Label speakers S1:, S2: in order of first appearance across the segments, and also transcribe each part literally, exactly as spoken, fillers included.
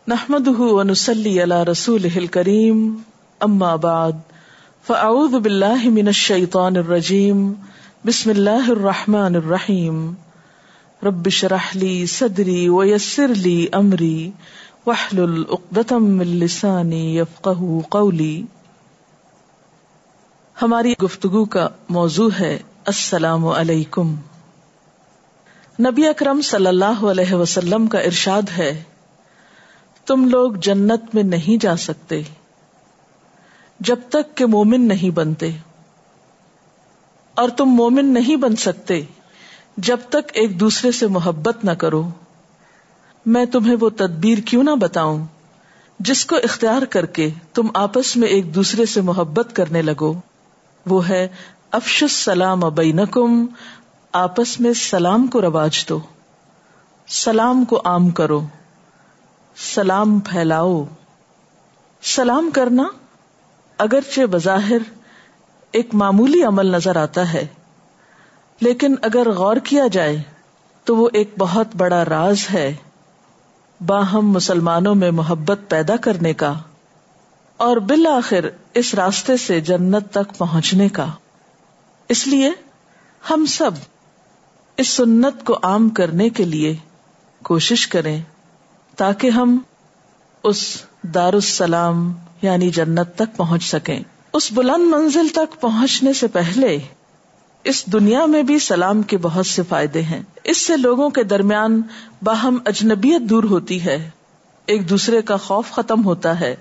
S1: نحمده ونصلي على رسوله الكريم اما بعد فاعوذ بالله من الشيطان الرجيم بسم الله الرحمن الرحيم رب اشرح لي صدري ويسر لي امري واحلل عقدة من لساني يفقهوا قولي. ہماری گفتگو کا موضوع ہے السلام علیکم. نبی اکرم صلی اللہ علیہ وسلم کا ارشاد ہے، تم لوگ جنت میں نہیں جا سکتے جب تک کہ مومن نہیں بنتے، اور تم مومن نہیں بن سکتے جب تک ایک دوسرے سے محبت نہ کرو. میں تمہیں وہ تدبیر کیوں نہ بتاؤں جس کو اختیار کر کے تم آپس میں ایک دوسرے سے محبت کرنے لگو. وہ ہے افشوا السلام بینکم، آپس میں سلام کو رواج دو، سلام کو عام کرو، سلام پھیلاؤ. سلام کرنا اگرچہ بظاہر ایک معمولی عمل نظر آتا ہے، لیکن اگر غور کیا جائے تو وہ ایک بہت بڑا راز ہے باہم مسلمانوں میں محبت پیدا کرنے کا اور بالآخر اس راستے سے جنت تک پہنچنے کا. اس لیے ہم سب اس سنت کو عام کرنے کے لیے کوشش کریں تاکہ ہم اس دار السلام یعنی جنت تک پہنچ سکیں. اس بلند منزل تک پہنچنے سے پہلے اس دنیا میں بھی سلام کے بہت سے فائدے ہیں. اس سے لوگوں کے درمیان باہم اجنبیت دور ہوتی ہے، ایک دوسرے کا خوف ختم ہوتا ہے.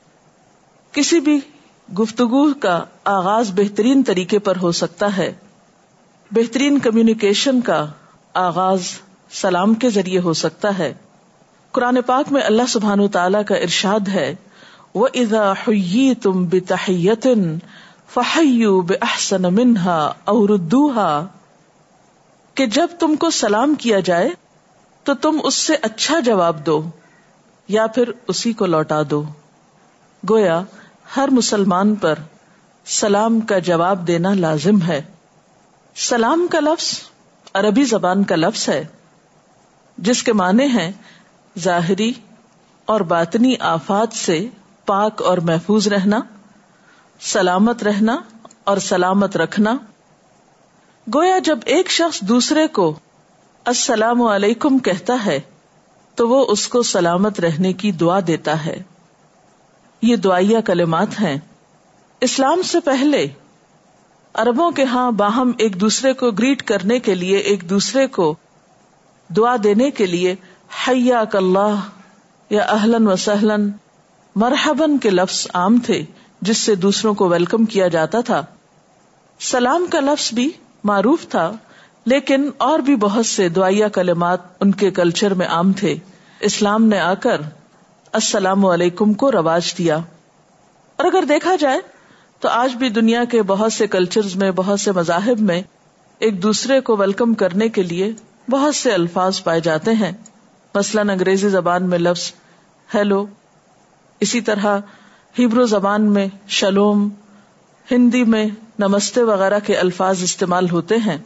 S1: کسی بھی گفتگو کا آغاز بہترین طریقے پر ہو سکتا ہے. بہترین کمیونیکیشن کا آغاز سلام کے ذریعے ہو سکتا ہے. قرآن پاک میں اللہ سبحانہ وتعالی کا ارشاد ہے، وَإِذَا حُيِّيتُم بِتَحِيَّةٍ فَحَيُّوا بِأَحْسَنَ مِنْهَا أَوْ رُدُّوهَا، کہ جب تم کو سلام کیا جائے تو تم اس سے اچھا جواب دو یا پھر اسی کو لوٹا دو. گویا ہر مسلمان پر سلام کا جواب دینا لازم ہے. سلام کا لفظ عربی زبان کا لفظ ہے جس کے معنی ہیں ظاہری اور باطنی آفات سے پاک اور محفوظ رہنا، سلامت رہنا اور سلامت رکھنا. گویا جب ایک شخص دوسرے کو السلام علیکم کہتا ہے تو وہ اس کو سلامت رہنے کی دعا دیتا ہے. یہ دعائیہ کلمات ہیں. اسلام سے پہلے عربوں کے ہاں باہم ایک دوسرے کو گریٹ کرنے کے لیے، ایک دوسرے کو دعا دینے کے لیے حیاک اللہ یا اہلاً و سہلاً، مرحباً کے لفظ عام تھے جس سے دوسروں کو ویلکم کیا جاتا تھا. سلام کا لفظ بھی معروف تھا، لیکن اور بھی بہت سے دعائیہ کلمات ان کے کلچر میں عام تھے. اسلام نے آ کر السلام علیکم کو رواج دیا. اور اگر دیکھا جائے تو آج بھی دنیا کے بہت سے کلچرز میں، بہت سے مذاہب میں ایک دوسرے کو ویلکم کرنے کے لیے بہت سے الفاظ پائے جاتے ہیں. مثلاً انگریزی زبان میں لفظ ہیلو، اسی طرح ہیبرو زبان میں شلوم، ہندی میں نمستے وغیرہ کے الفاظ استعمال ہوتے ہیں.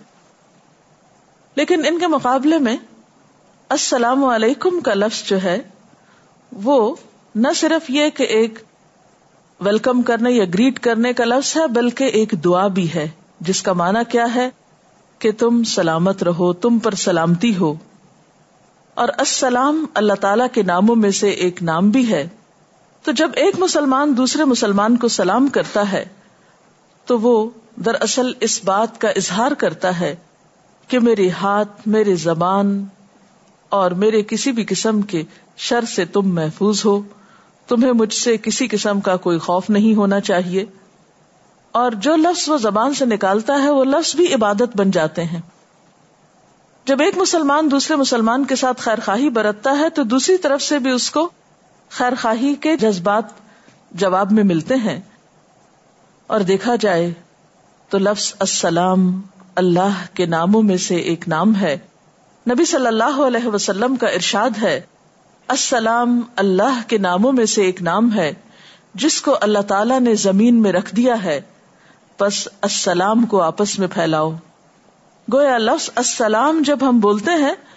S1: لیکن ان کے مقابلے میں السلام علیکم کا لفظ جو ہے وہ نہ صرف یہ کہ ایک ویلکم کرنے یا گریٹ کرنے کا لفظ ہے، بلکہ ایک دعا بھی ہے جس کا معنی کیا ہے کہ تم سلامت رہو، تم پر سلامتی ہو. اور السلام اللہ تعالیٰ کے ناموں میں سے ایک نام بھی ہے. تو جب ایک مسلمان دوسرے مسلمان کو سلام کرتا ہے تو وہ دراصل اس بات کا اظہار کرتا ہے کہ میرے ہاتھ، میرے زبان اور میرے کسی بھی قسم کے شر سے تم محفوظ ہو، تمہیں مجھ سے کسی قسم کا کوئی خوف نہیں ہونا چاہیے. اور جو لفظ وہ زبان سے نکالتا ہے وہ لفظ بھی عبادت بن جاتے ہیں. جب ایک مسلمان دوسرے مسلمان کے ساتھ خیر خواہی برتتا ہے تو دوسری طرف سے بھی اس کو خیر خواہی کے جذبات جواب میں ملتے ہیں. اور دیکھا جائے تو لفظ السلام اللہ کے ناموں میں سے ایک نام ہے. نبی صلی اللہ علیہ وسلم کا ارشاد ہے، السلام اللہ کے ناموں میں سے ایک نام ہے جس کو اللہ تعالیٰ نے زمین میں رکھ دیا ہے، پس السلام کو آپس میں پھیلاؤ. گویا لفظ السلام جب ہم بولتے ہیں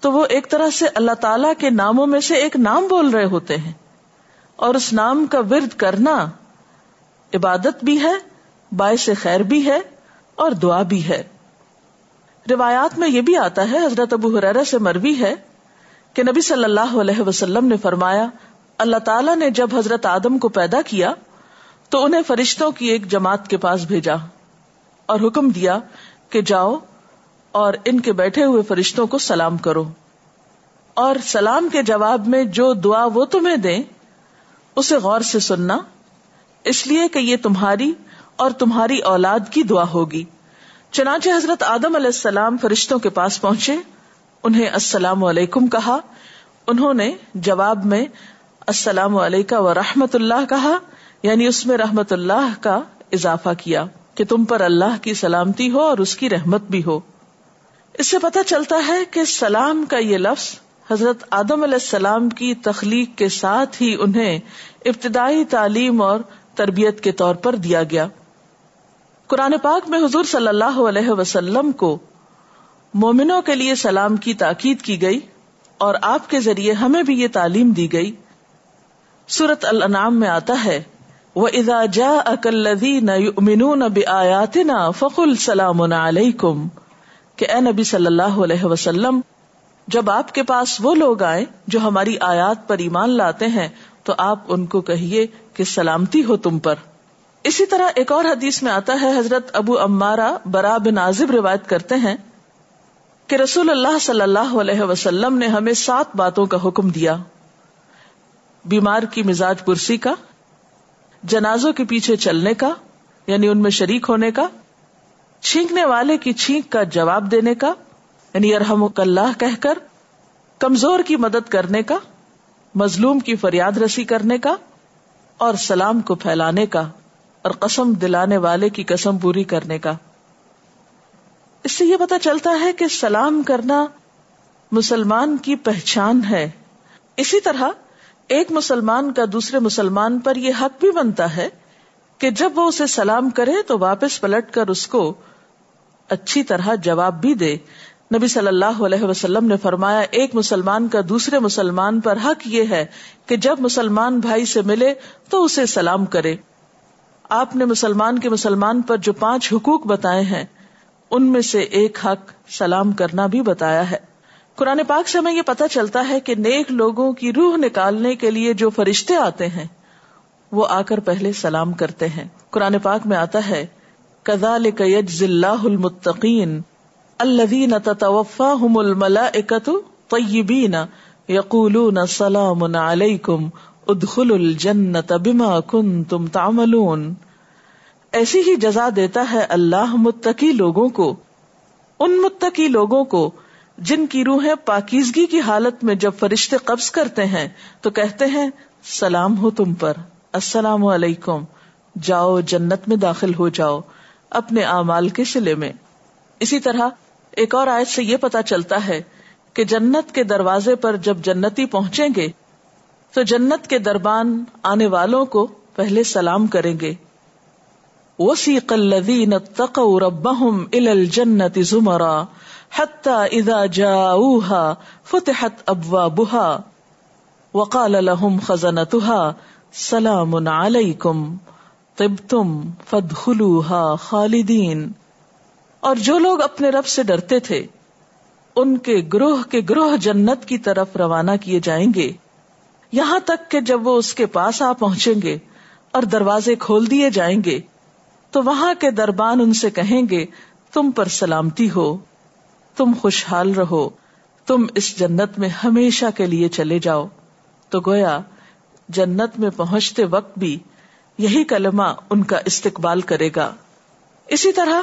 S1: تو وہ ایک طرح سے اللہ تعالیٰ کے ناموں میں سے ایک نام بول رہے ہوتے ہیں، اور اس نام کا ورد کرنا عبادت بھی ہے، باعث خیر بھی ہے اور دعا بھی ہے۔ روایات میں یہ بھی آتا ہے، حضرت ابو ہریرہ سے مروی ہے کہ نبی صلی اللہ علیہ وسلم نے فرمایا، اللہ تعالیٰ نے جب حضرت آدم کو پیدا کیا تو انہیں فرشتوں کی ایک جماعت کے پاس بھیجا اور حکم دیا کہ جاؤ اور ان کے بیٹھے ہوئے فرشتوں کو سلام کرو، اور سلام کے جواب میں جو دعا وہ تمہیں دیں اسے غور سے سننا، اس لیے کہ یہ تمہاری اور تمہاری اولاد کی دعا ہوگی۔ چنانچہ حضرت آدم علیہ السلام فرشتوں کے پاس پہنچے، انہیں السلام علیکم کہا، انہوں نے جواب میں السلام علیکہ ورحمۃ اللہ کہا، یعنی اس میں رحمت اللہ کا اضافہ کیا کہ تم پر اللہ کی سلامتی ہو اور اس کی رحمت بھی ہو۔ اس سے پتہ چلتا ہے کہ سلام کا یہ لفظ حضرت آدم علیہ السلام کی تخلیق کے ساتھ ہی انہیں ابتدائی تعلیم اور تربیت کے طور پر دیا گیا۔ قرآن پاک میں حضور صلی اللہ علیہ وسلم کو مومنوں کے لیے سلام کی تاکید کی گئی اور آپ کے ذریعے ہمیں بھی یہ تعلیم دی گئی۔ سورۃ الانعام میں آتا ہے وَإِذَا جَاءَكَ الَّذِينَ يُؤْمِنُونَ بِآيَاتِنَا فَقُلْ سَلَامٌ عَلَيْكُمْ، کہ اے نبی صلی اللہ علیہ وسلم جب آپ کے پاس وہ لوگ آئیں جو ہماری آیات پر ایمان لاتے ہیں تو آپ ان کو کہیے کہ سلامتی ہو تم پر۔ اسی طرح ایک اور حدیث میں آتا ہے، حضرت ابو عمارہ برا بن عازب روایت کرتے ہیں کہ رسول اللہ صلی اللہ علیہ وسلم نے ہمیں سات باتوں کا حکم دیا: بیمار کی مزاج پرسی کا، جنازوں کے پیچھے چلنے کا یعنی ان میں شریک ہونے کا، چھینکنے والے کی چھینک کا جواب دینے کا یعنی یرحمک اللہ کہہ کر، کمزور کی مدد کرنے کا، مظلوم کی فریاد رسی کرنے کا، اور سلام کو پھیلانے کا، اور قسم دلانے والے کی قسم پوری کرنے کا۔ اس سے یہ پتہ چلتا ہے کہ سلام کرنا مسلمان کی پہچان ہے۔ اسی طرح ایک مسلمان کا دوسرے مسلمان پر یہ حق بھی بنتا ہے کہ جب وہ اسے سلام کرے تو واپس پلٹ کر اس کو اچھی طرح جواب بھی دے۔ نبی صلی اللہ علیہ وسلم نے فرمایا، ایک مسلمان کا دوسرے مسلمان پر حق یہ ہے کہ جب مسلمان بھائی سے ملے تو اسے سلام کرے۔ آپ نے مسلمان کے مسلمان پر جو پانچ حقوق بتائے ہیں ان میں سے ایک حق سلام کرنا بھی بتایا ہے۔ قرآن پاک سے ہمیں یہ پتہ چلتا ہے کہ نیک لوگوں کی روح نکالنے کے لیے جو فرشتے آتے ہیں وہ آ کر پہلے سلام کرتے ہیں۔ قرآن پاک میں آتا ہے كَذَلِكَ يَجْزِي اللَّهُ الْمُتَّقِينَ الَّذِينَ تَتَوَفَّاهُمُ الْمَلَائِكَةُ طَيِّبِينَ يَقُولُونَ سَلَامٌ عَلَيْكُمْ ادخلوا الجنت بما کنتم تعملون۔ ایسی ہی جزا دیتا ہے اللہ متقی لوگوں کو، ان متقی لوگوں کو جن کی روحیں پاکیزگی کی حالت میں جب فرشتے قبض کرتے ہیں تو کہتے ہیں سلام ہو تم پر، السلام علیکم، جاؤ جنت میں داخل ہو جاؤ اپنے اعمال کے صلے میں۔ اسی طرح ایک اور آیت سے یہ پتہ چلتا ہے کہ جنت کے دروازے پر جب جنتی پہنچیں گے تو جنت کے دربان آنے والوں کو پہلے سلام کریں گے۔ وَسِيقَ الَّذِينَ اتَّقَوْا رَبَّهُمْ إِلَى الْجَنَّةِ زُمَرًا حَتَّى إِذَا جَاءُوهَا فُتِحَتْ أَبْوَابُهَا وَقَالَ لَهُمْ خَزَنَتُهَا سَلَامٌ عَلَيْكُمْ طِبْتُمْ فَادْخُلُوهَا خَالِدِينَ۔ اور جو لوگ اپنے رب سے ڈرتے تھے ان کے گروہ کے گروہ جنت کی طرف روانہ کیے جائیں گے، یہاں تک کہ جب وہ اس کے پاس آ پہنچیں گے اور دروازے کھول دیے جائیں گے تو وہاں کے دربان ان سے کہیں گے تم پر سلامتی ہو، تم خوشحال رہو، تم اس جنت میں ہمیشہ کے لیے چلے جاؤ۔ تو گویا جنت میں پہنچتے وقت بھی یہی کلمہ ان کا استقبال کرے گا۔ اسی طرح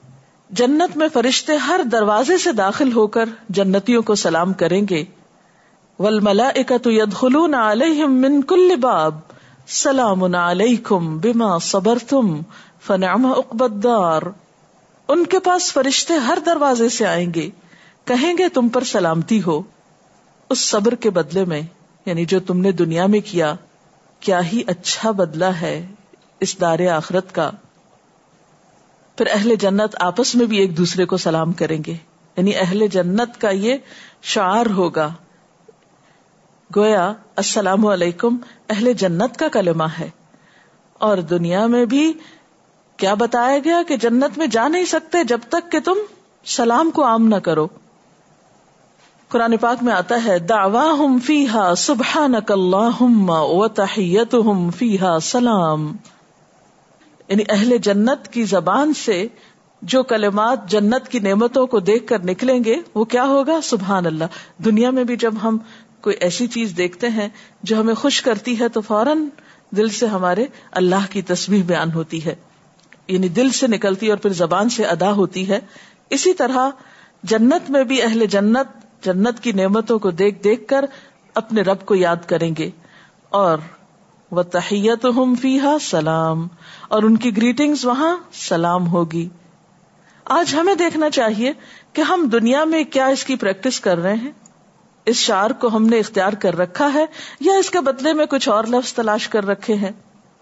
S1: جنت میں فرشتے ہر دروازے سے داخل ہو کر جنتیوں کو سلام کریں گے، وَالْمَلَائِكَةُ يَدْخُلُونَ عَلَيْهِمْ مِنْ كُلِّ بَابٍ سَلَامٌ عَلَيْكُمْ بِمَا صَبَرْتُمْ فَنِعْمَ عُقْبَى الدَّارِ۔ ان کے پاس فرشتے ہر دروازے سے آئیں گے، کہیں گے تم پر سلامتی ہو، اس صبر کے بدلے میں، یعنی جو تم نے دنیا میں کیا، کیا ہی اچھا بدلہ ہے اس دار آخرت کا۔ پھر اہل جنت آپس میں بھی ایک دوسرے کو سلام کریں گے، یعنی اہل جنت کا یہ شعار ہوگا. گویا السلام علیکم اہل جنت کا کلمہ ہے. اور دنیا میں بھی کیا بتایا گیا کہ جنت میں جا نہیں سکتے جب تک کہ تم سلام کو عام نہ کرو. قرآن پاک میں آتا ہے دعواہم فیہا سبحانک اللہم وتحیتہم فیہا سلام. یعنی اہل جنت کی زبان سے جو کلمات جنت کی نعمتوں کو دیکھ کر نکلیں گے وہ کیا ہوگا؟ سبحان اللہ. دنیا میں بھی جب ہم کوئی ایسی چیز دیکھتے ہیں جو ہمیں خوش کرتی ہے تو فوراً دل سے ہمارے اللہ کی تسبیح بیان ہوتی ہے، یعنی دل سے نکلتی اور پھر زبان سے ادا ہوتی ہے. اسی طرح جنت میں بھی اہل جنت جنت کی نعمتوں کو دیکھ دیکھ کر اپنے رب کو یاد کریں گے. اور وَتَحِيَّتُهُمْ فِيهَا سلام، اور ان کی گریٹنگز وہاں سلام ہوگی. آج ہمیں دیکھنا چاہیے کہ ہم دنیا میں کیا اس کی پریکٹس کر رہے ہیں. اس شعار کو ہم نے اختیار کر رکھا ہے یا اس کے بدلے میں کچھ اور لفظ تلاش کر رکھے ہیں.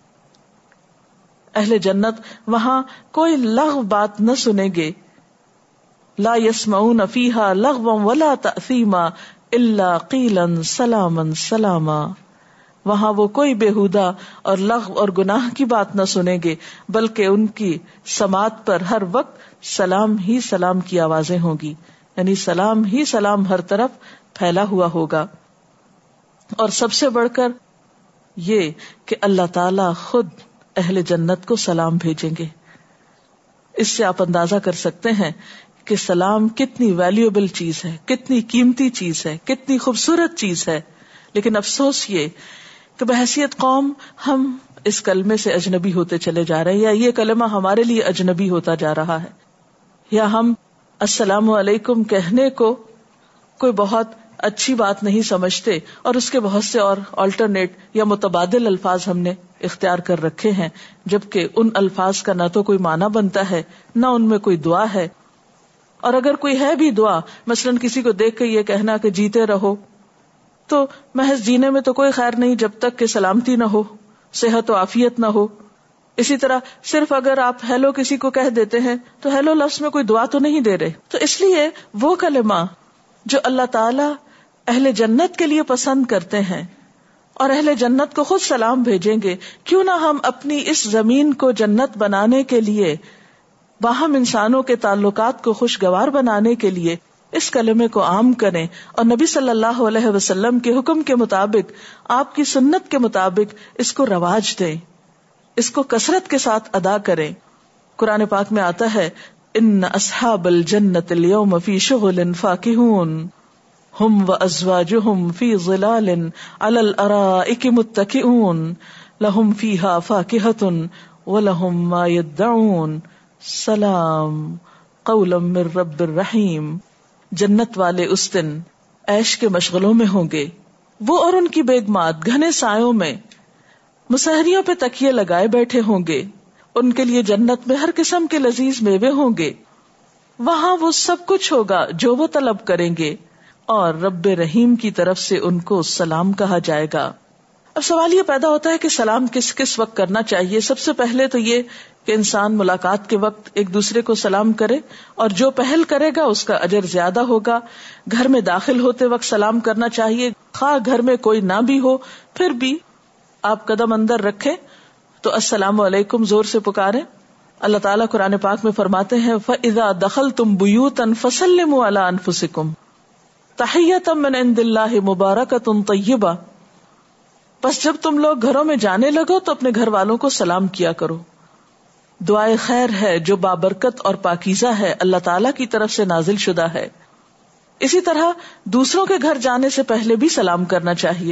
S1: اہل جنت وہاں کوئی لغو بات نہ سنیں گے. لا يسمعون فيها لغوا ولا تأثیما الا قیلا سلاما سلاما. وہاں وہ کوئی بےہودہ اور لغو اور گناہ کی بات نہ سنیں گے، بلکہ ان کی سماعت پر ہر وقت سلام ہی سلام کی آوازیں ہوں گی، یعنی سلام ہی سلام ہر طرف پھیلا ہوا ہوگا. اور سب سے بڑھ کر یہ کہ اللہ تعالی خود اہل جنت کو سلام بھیجیں گے. اس سے آپ اندازہ کر سکتے ہیں کہ سلام کتنی ویلیوبل چیز ہے، کتنی قیمتی چیز ہے، کتنی خوبصورت چیز ہے. لیکن افسوس یہ کہ بحیثیت قوم ہم اس کلمے سے اجنبی ہوتے چلے جا رہے ہیں، یا یہ کلمہ ہمارے لیے اجنبی ہوتا جا رہا ہے، یا ہم السلام علیکم کہنے کو کوئی بہت اچھی بات نہیں سمجھتے اور اس کے بہت سے اور آلٹرنیٹ یا متبادل الفاظ ہم نے اختیار کر رکھے ہیں، جبکہ ان الفاظ کا نہ تو کوئی معنی بنتا ہے نہ ان میں کوئی دعا ہے. اور اگر کوئی ہے بھی دعا، مثلاً کسی کو دیکھ کے یہ کہنا کہ جیتے رہو، تو محض جینے میں تو کوئی خیر نہیں جب تک کہ سلامتی نہ ہو، صحت و عافیت نہ ہو. اسی طرح صرف اگر آپ ہیلو کسی کو کہہ دیتے ہیں تو ہیلو لفظ میں کوئی دعا تو نہیں دے رہے. تو اس لیے وہ کلمہ جو اللہ تعالی اہل جنت کے لیے پسند کرتے ہیں اور اہل جنت کو خود سلام بھیجیں گے، کیوں نہ ہم اپنی اس زمین کو جنت بنانے کے لیے، باہم انسانوں کے تعلقات کو خوشگوار بنانے کے لیے اس کلمے کو عام کریں اور نبی صلی اللہ علیہ وسلم کے حکم کے مطابق، آپ کی سنت کے مطابق اس کو رواج دیں، اس کو کثرت کے ساتھ ادا کریں. قرآن پاک میں آتا ہے ان اصحاب الجنت اليوم فی شغل فاکہون ہم وازواجہم فی ظلال علی الارائک متکئون لہم فیہا فاکہۃ ولہم ما یدعون سلام قولا من رب الرحیم. جنت والے اس دن عیش کے مشغلوں میں ہوں گے، وہ اور ان کی بیگمات گھنے سایوں میں مسہریوں پہ تکیے لگائے بیٹھے ہوں گے. ان کے لیے جنت میں ہر قسم کے لذیذ میوے ہوں گے، وہاں وہ سب کچھ ہوگا جو وہ طلب کریں گے، اور رب رحیم کی طرف سے ان کو سلام کہا جائے گا. اب سوال یہ پیدا ہوتا ہے کہ سلام کس کس وقت کرنا چاہیے. سب سے پہلے تو یہ کہ انسان ملاقات کے وقت ایک دوسرے کو سلام کرے، اور جو پہل کرے گا اس کا اجر زیادہ ہوگا. گھر میں داخل ہوتے وقت سلام کرنا چاہیے، خواہ گھر میں کوئی نہ بھی ہو، پھر بھی آپ قدم اندر رکھیں تو السلام علیکم زور سے پکاریں. اللہ تعالیٰ قرآن پاک میں فرماتے ہیں فَإِذَا دَخَلْتُمْ بُيُوتًا فَسَلِّمُوا عَلَىٰ أَنفُسِكُمْ تَحِيَّةً مِّنْ عِندِ اللَّهِ مُبَارَكَةٌ طَيِّبَةٌ. بس جب تم لوگ گھروں میں جانے لگو تو اپنے گھر والوں کو سلام کیا کرو. دعائے خیر ہے جو بابرکت اور پاکیزہ ہے، اللہ تعالیٰ کی طرف سے نازل شدہ ہے. اسی طرح دوسروں کے گھر جانے سے پہلے بھی سلام کرنا چاہیے.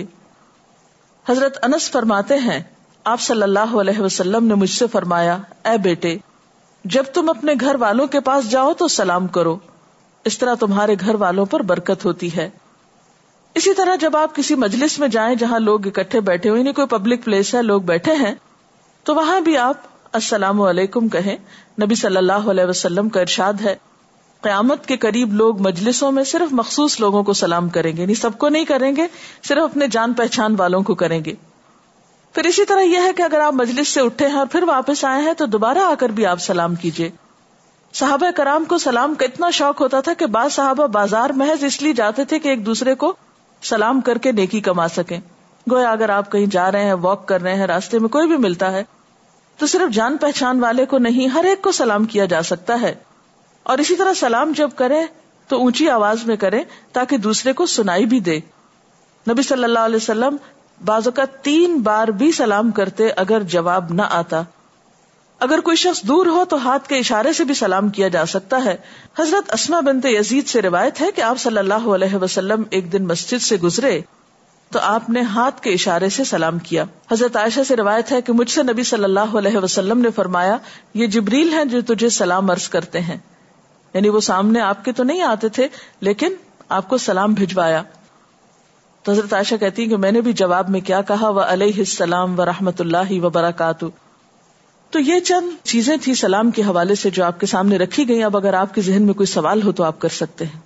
S1: حضرت انس فرماتے ہیں آپ صلی اللہ علیہ وسلم نے مجھ سے فرمایا، اے بیٹے، جب تم اپنے گھر والوں کے پاس جاؤ تو سلام کرو، اس طرح تمہارے گھر والوں پر برکت ہوتی ہے. اسی طرح جب آپ کسی مجلس میں جائیں جہاں لوگ اکٹھے بیٹھے ہوئے، نہیں کوئی پبلک پلیس ہے، لوگ بیٹھے ہیں، تو وہاں بھی آپ السلام علیکم کہیں. نبی صلی اللہ علیہ وسلم کا ارشاد ہے قیامت کے قریب لوگ مجلسوں میں صرف مخصوص لوگوں کو سلام کریں گے، یعنی سب کو نہیں کریں گے، صرف اپنے جان پہچان والوں کو کریں گے. پھر اسی طرح یہ ہے کہ اگر آپ مجلس سے اٹھے ہیں اور پھر واپس آئے ہیں تو دوبارہ آ کر بھی آپ سلام کیجئے. صحابہ کرام کو سلام کا اتنا شوق ہوتا تھا کہ بعض صحابہ بازار محض اس لیے جاتے تھے کہ ایک دوسرے کو سلام کر کے نیکی کما سکیں. گویا اگر آپ کہیں جا رہے ہیں, واک کر رہے ہیں, راستے میں کوئی بھی ملتا ہے تو صرف جان پہچان والے کو نہیں, ہر ایک کو سلام کیا جا سکتا ہے. اور اسی طرح سلام جب کرے تو اونچی آواز میں کرے تاکہ دوسرے کو سنائی بھی دے. نبی صلی اللہ علیہ وسلم بعض اوقات تین بار بھی سلام کرتے اگر جواب نہ آتا. اگر کوئی شخص دور ہو تو ہاتھ کے اشارے سے بھی سلام کیا جا سکتا ہے. حضرت اسما بنت یزید سے روایت ہے کہ آپ صلی اللہ علیہ وسلم ایک دن مسجد سے گزرے تو آپ نے ہاتھ کے اشارے سے سلام کیا. حضرت عائشہ سے روایت ہے کہ مجھ سے نبی صلی اللہ علیہ وسلم نے فرمایا, یہ جبریل ہیں جو تجھے سلام عرض کرتے ہیں. یعنی وہ سامنے آپ کے تو نہیں آتے تھے لیکن آپ کو سلام بھجوایا. تو حضرت عائشہ کہتی ہیں کہ میں نے بھی جواب میں کیا کہا, وعلیہ السلام ورحمۃ اللہ وبرکاتہ. تو یہ چند چیزیں تھی سلام کے حوالے سے جو آپ کے سامنے رکھی گئی. اب اگر آپ کے ذہن میں کوئی سوال ہو تو آپ کر سکتے ہیں.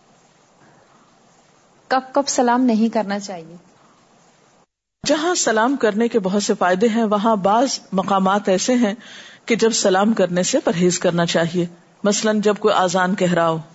S2: کب کب سلام نہیں کرنا چاہیے؟
S1: جہاں سلام کرنے کے بہت سے فائدے ہیں وہاں بعض مقامات ایسے ہیں کہ جب سلام کرنے سے پرہیز کرنا چاہیے. مثلاً جب کوئی آذان کہہ رہا ہو,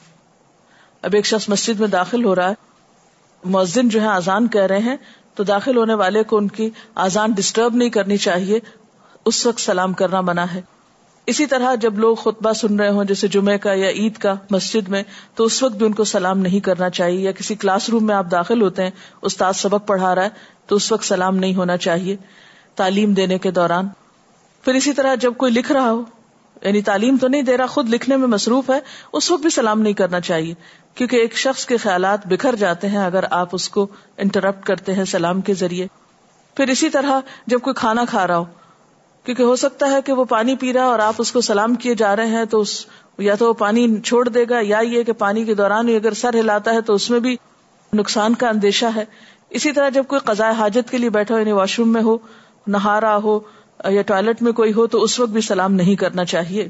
S1: اب ایک شخص مسجد میں داخل ہو رہا ہے, مؤذن جو ہے آذان کہہ رہے ہیں تو داخل ہونے والے کو ان کی آذان ڈسٹرب نہیں کرنی چاہیے, اس وقت سلام کرنا منع ہے. اسی طرح جب لوگ خطبہ سن رہے ہوں جیسے جمعے کا یا عید کا مسجد میں, تو اس وقت بھی ان کو سلام نہیں کرنا چاہیے. یا کسی کلاس روم میں آپ داخل ہوتے ہیں, استاد سبق پڑھا رہا ہے تو اس وقت سلام نہیں ہونا چاہیے تعلیم دینے کے دوران. پھر اسی طرح جب کوئی لکھ رہا ہو, یعنی تعلیم تو نہیں دے رہا, خود لکھنے میں مصروف ہے, اس وقت بھی سلام نہیں کرنا چاہیے, کیونکہ ایک شخص کے خیالات بکھر جاتے ہیں اگر آپ اس کو انٹرپٹ کرتے ہیں سلام کے ذریعے. پھر اسی طرح جب کوئی کھانا کھا رہا ہو, کیونکہ ہو سکتا ہے کہ وہ پانی پی رہا ہے اور آپ اس کو سلام کیے جا رہے ہیں, تو اس یا تو وہ پانی چھوڑ دے گا, یا یہ کہ پانی کے دوران ہی اگر سر ہلاتا ہے تو اس میں بھی نقصان کا اندیشہ ہے. اسی طرح جب کوئی قضاء حاجت کے لیے بیٹھا ہو, یعنی واش روم میں ہو, نہا رہا ہو یا ٹوائلٹ میں کوئی ہو, تو اس وقت بھی سلام نہیں کرنا چاہیے.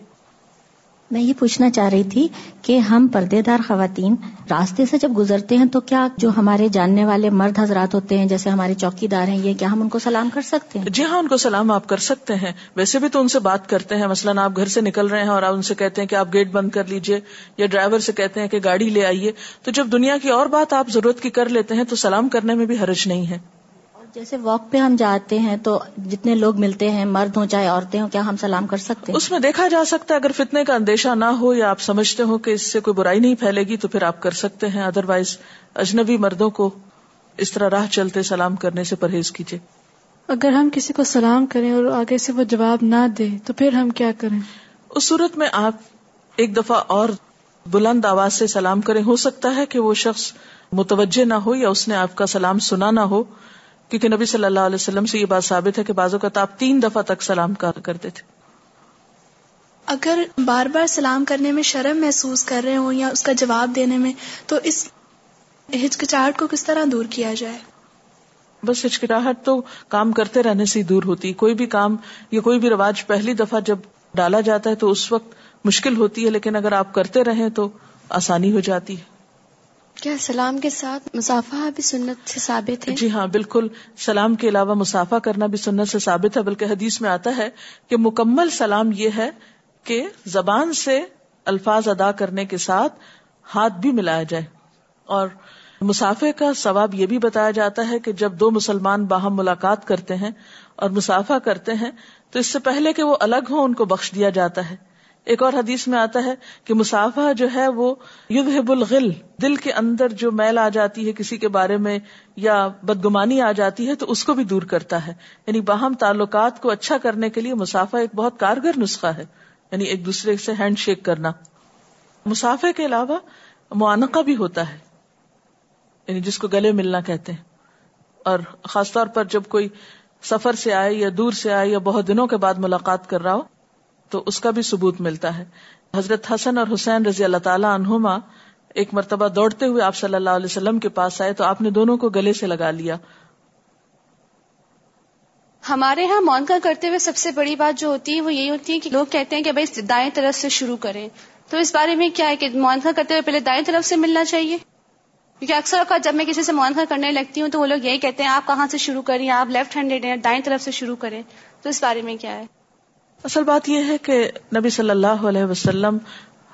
S3: میں یہ پوچھنا چاہ رہی تھی کہ ہم پردے دار خواتین راستے سے جب گزرتے ہیں تو کیا جو ہمارے جاننے والے مرد حضرات ہوتے ہیں جیسے ہمارے چوکی دار ہیں, یہ کیا ہم ان کو سلام کر سکتے ہیں؟
S1: جی ہاں, ان کو سلام آپ کر سکتے ہیں. ویسے بھی تو ان سے بات کرتے ہیں. مثلاً آپ گھر سے نکل رہے ہیں اور آپ ان سے کہتے ہیں کہ آپ گیٹ بند کر لیجئے, یا ڈرائیور سے کہتے ہیں کہ گاڑی لے آئیے, تو جب دنیا کی اور بات آپ ضرورت کی کر لیتے ہیں تو سلام کرنے میں بھی حرج نہیں ہے.
S3: جیسے واک پہ ہم جاتے ہیں تو جتنے لوگ ملتے ہیں, مرد ہوں چاہے عورتیں ہوں, کیا ہم سلام کر سکتے ہیں؟
S1: اس میں دیکھا جا سکتا ہے اگر فتنے کا اندیشہ نہ ہو یا آپ سمجھتے ہو کہ اس سے کوئی برائی نہیں پھیلے گی تو پھر آپ کر سکتے ہیں. ادروائز اجنبی مردوں کو اس طرح راہ چلتے سلام کرنے سے پرہیز کیجیے.
S4: اگر ہم کسی کو سلام کریں اور آگے سے وہ جواب نہ دے تو پھر ہم کیا کریں؟
S1: اس صورت میں آپ ایک دفعہ اور بلند آواز سے سلام کریں. ہو سکتا ہے کہ وہ شخص متوجہ نہ ہو یا اس نے آپ کا سلام سنا نہ ہو, کیونکہ نبی صلی اللہ علیہ وسلم سے یہ بات ثابت ہے کہ بعض اوقات آپ تین دفعہ تک سلام کرتے تھے.
S5: اگر بار بار سلام کرنے میں شرم محسوس کر رہے ہوں یا اس کا جواب دینے میں, تو اس ہچکچاہٹ کو کس طرح دور کیا جائے؟
S1: بس ہچکچاہٹ تو کام کرتے رہنے سے ہی دور ہوتی. کوئی بھی کام یا کوئی بھی رواج پہلی دفعہ جب ڈالا جاتا ہے تو اس وقت مشکل ہوتی ہے, لیکن اگر آپ کرتے رہیں تو آسانی ہو جاتی ہے.
S6: کیا سلام کے ساتھ مصافحہ بھی سنت سے ثابت ہے؟
S1: جی ہاں بالکل, سلام کے علاوہ مصافحہ کرنا بھی سنت سے ثابت ہے. بلکہ حدیث میں آتا ہے کہ مکمل سلام یہ ہے کہ زبان سے الفاظ ادا کرنے کے ساتھ ہاتھ بھی ملایا جائے. اور مصافحے کا ثواب یہ بھی بتایا جاتا ہے کہ جب دو مسلمان باہم ملاقات کرتے ہیں اور مصافحہ کرتے ہیں تو اس سے پہلے کہ وہ الگ ہوں ان کو بخش دیا جاتا ہے. ایک اور حدیث میں آتا ہے کہ مصافحہ جو ہے وہ یذہب الغل, دل کے اندر جو میل آ جاتی ہے کسی کے بارے میں یا بدگمانی آ جاتی ہے تو اس کو بھی دور کرتا ہے. یعنی باہم تعلقات کو اچھا کرنے کے لیے مصافحہ ایک بہت کارگر نسخہ ہے, یعنی ایک دوسرے سے ہینڈ شیک کرنا. مصافحے کے علاوہ معانقہ بھی ہوتا ہے, یعنی جس کو گلے ملنا کہتے ہیں, اور خاص طور پر جب کوئی سفر سے آئے یا دور سے آئے یا بہت دنوں کے بعد ملاقات کر رہا ہو تو اس کا بھی ثبوت ملتا ہے. حضرت حسن اور حسین رضی اللہ تعالی عنہما ایک مرتبہ دوڑتے ہوئے آپ صلی اللہ علیہ وسلم کے پاس آئے تو آپ نے دونوں کو گلے سے لگا لیا.
S6: ہمارے ہاں مونکا کرتے ہوئے سب سے بڑی بات جو ہوتی ہے وہ یہی ہوتی ہے کہ لوگ کہتے ہیں کہ بھائی دائیں طرف سے شروع کریں, تو اس بارے میں کیا ہے کہ مونکا کرتے ہوئے پہلے دائیں طرف سے ملنا چاہیے؟ کیونکہ اکثر اوقات جب میں کسی سے مونکا کرنے لگتی ہوں تو وہ لوگ یہی کہتے ہیں آپ کہاں سے شروع کریں, آپ لیفٹ ہینڈیڈ ہیں, دائیں طرف سے شروع کریں, تو اس بارے میں کیا ہے؟
S1: اصل بات یہ ہے کہ نبی صلی اللہ علیہ وسلم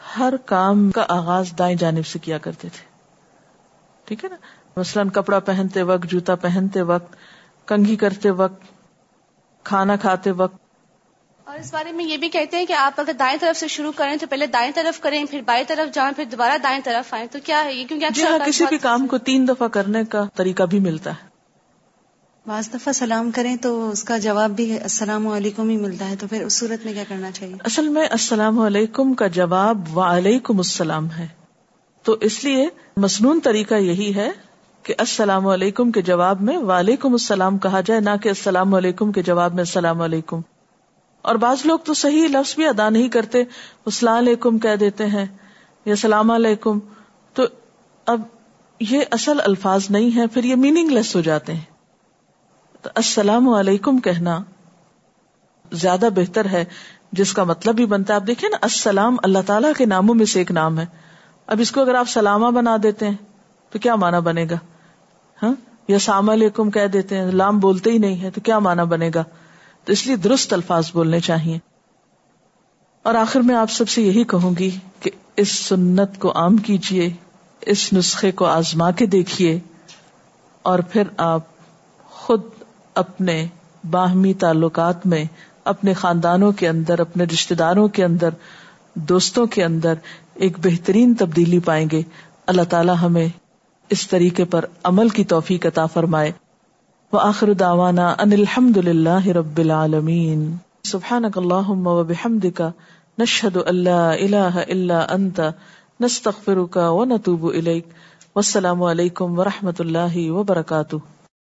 S1: ہر کام کا آغاز دائیں جانب سے کیا کرتے تھے. ٹھیک ہے نا؟ مثلاً کپڑا پہنتے وقت، جوتا پہنتے وقت، کنگھی کرتے وقت، کھانا کھاتے وقت.
S6: اور اس بارے میں یہ بھی کہتے ہیں کہ آپ اگر دائیں طرف سے شروع کریں تو پہلے دائیں طرف کریں، پھر بائیں طرف جائیں، پھر دوبارہ دائیں طرف آئیں. تو کیا ہے یہ؟ کیونکہ
S1: جی ہاں، کسی بھی کام کو تین دفعہ کرنے کا طریقہ بھی ملتا ہے.
S7: بعض دفعہ سلام کریں تو اس کا جواب بھی السلام علیکم ہی ملتا ہے، تو پھر اس صورت میں کیا کرنا چاہیے؟
S1: اصل میں السلام علیکم کا جواب وعلیکم السلام ہے، تو اس لیے مسنون طریقہ یہی ہے کہ السلام علیکم کے جواب میں وعلیکم السلام کہا جائے، نہ کہ السلام علیکم کے جواب میں السلام علیکم. اور بعض لوگ تو صحیح لفظ بھی ادا نہیں کرتے، السلام علیکم کہہ دیتے ہیں یا السلام علیکم. تو اب یہ اصل الفاظ نہیں ہیں، پھر یہ میننگ لیس ہو جاتے ہیں. تو السلام علیکم کہنا زیادہ بہتر ہے، جس کا مطلب بھی بنتا ہے. آپ دیکھیں نا، السلام اللہ تعالیٰ کے ناموں میں سے ایک نام ہے. اب اس کو اگر آپ سلامہ بنا دیتے ہیں تو کیا معنی بنے گا؟ ہاں، یا السلام علیکم کہہ دیتے ہیں، لام بولتے ہی نہیں ہے تو کیا معنی بنے گا؟ تو اس لیے درست الفاظ بولنے چاہیے. اور آخر میں آپ سب سے یہی کہوں گی کہ اس سنت کو عام کیجئے، اس نسخے کو آزما کے دیکھیے، اور پھر آپ خود اپنے باہمی تعلقات میں، اپنے خاندانوں کے اندر، اپنے رشتہ داروں کے اندر، دوستوں کے اندر ایک بہترین تبدیلی پائیں گے. اللہ تعالی ہمیں اس طریقے پر عمل کی توفیق عطا فرمائے. وآخر دعوانا ان الحمد للہ رب العالمین. سبحانک اللہم وبحمدک، نشہد ان لا الہ الا انت، نستغفرک ونتوب الیک. والسلام علیکم ورحمۃ اللہ وبرکاتہ.